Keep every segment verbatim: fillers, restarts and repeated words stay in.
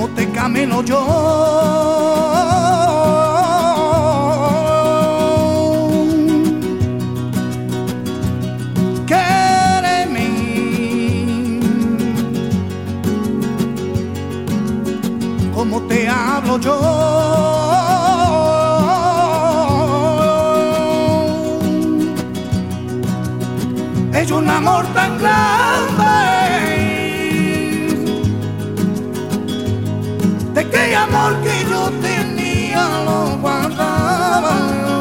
como te camino yo. Quéreme como te hablo yo. Es un amor tan grande, de aquel amor que yo tenía lo guardaba,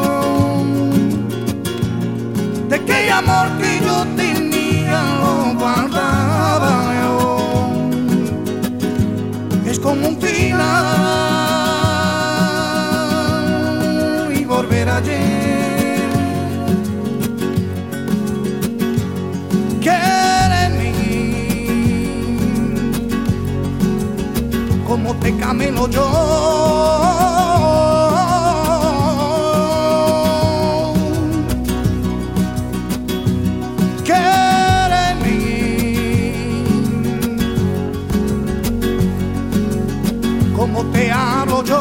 de aquel amor que yo tenía lo guardaba. Es como un final y volver ayer. Como te camino yo. Quéreme como te hablo yo.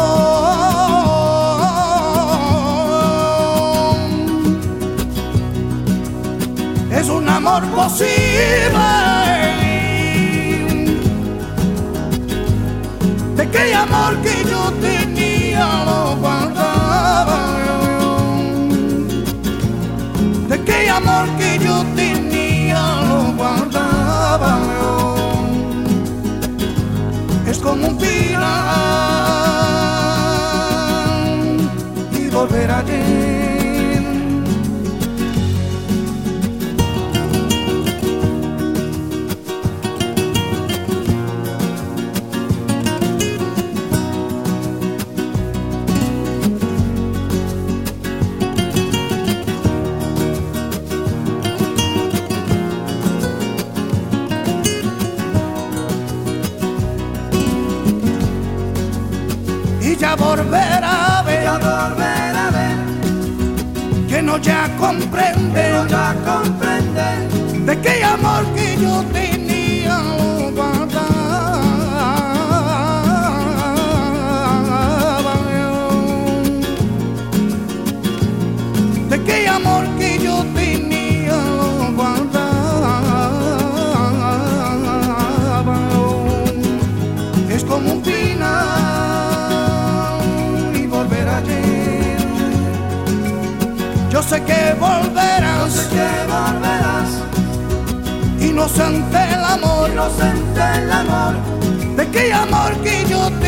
Es un amor posible, de aquel amor que yo tenía lo guardaba, de aquel amor que yo tenía lo guardaba. Es como un final y volver ayer. Y ya volver a ver, ya volver a ver, que no ya comprende, que no ya comprende, de aquel amor que yo tenía lo guardaba, de aquel amor que yo tenía lo guardaba. Es como un final, yo sé que volverás, yo sé que volverás, inocente el amor, inocente el amor, de aquel amor que yo